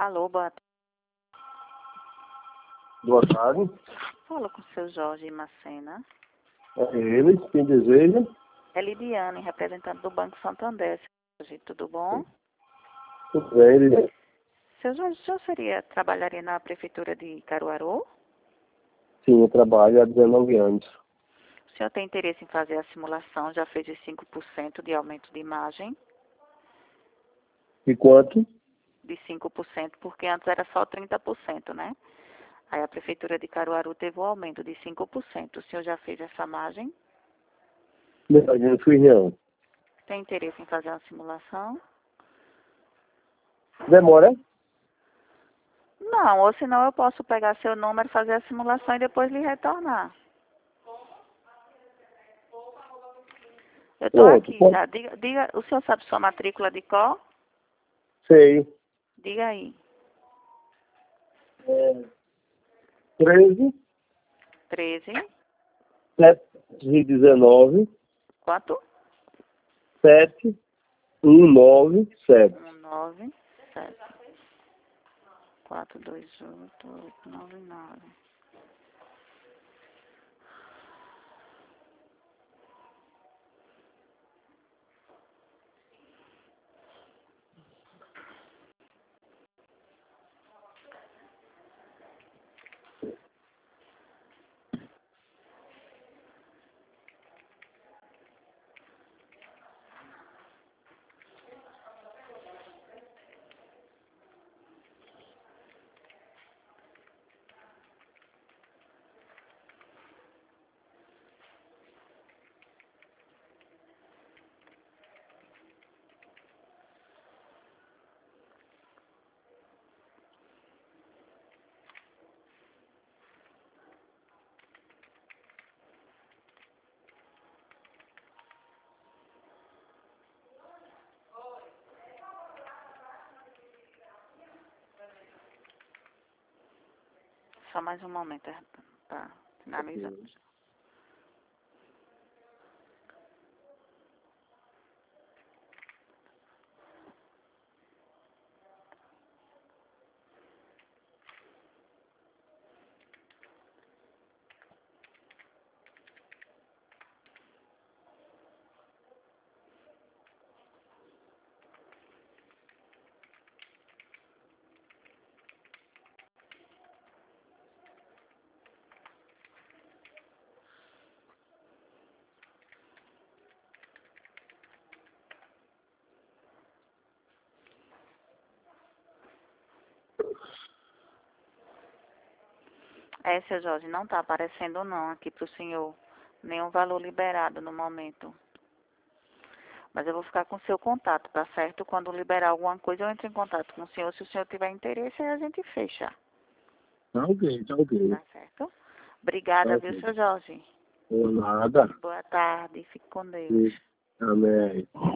Alô, boa tarde. Boa tarde. Falo com o seu Jorge Macena. É ele, quem deseja. É Lidiane, representante do Banco Santander. Jorge, tudo bom? Tudo bem, ele... Seu Jorge, o senhor trabalharia na prefeitura de Caruaru? Sim, eu trabalho há 19 anos. O senhor tem interesse em fazer a simulação? Já fez os 5% de aumento de imagem? E quanto? De 5%, porque antes era só 30%, né? Aí a prefeitura de Caruaru teve um aumento de 5%. O senhor já fez essa imagem? Não, eu não fui não. Tem interesse em fazer uma simulação? Demora? Não, ou senão eu posso pegar seu número, fazer a simulação e depois lhe retornar. Eu estou Pronto, aqui pode... já. Diga, o senhor sabe sua matrícula de qual? Sei. Diga aí. 13, 13. 719, Quanto? 7197. 197. 428 899. Só mais um momento, tá finalizando. Seu Jorge, não está aparecendo não aqui para o senhor. Nenhum valor liberado no momento. Mas eu vou ficar com o seu contato, tá certo? Quando liberar alguma coisa, eu entro em contato com o senhor. Se o senhor tiver interesse, aí a gente fecha. Tá ok, tá ok. Tá certo? Obrigada, Tá viu, ok. seu Jorge? Por nada. Boa tarde. Fique com Deus. Amém.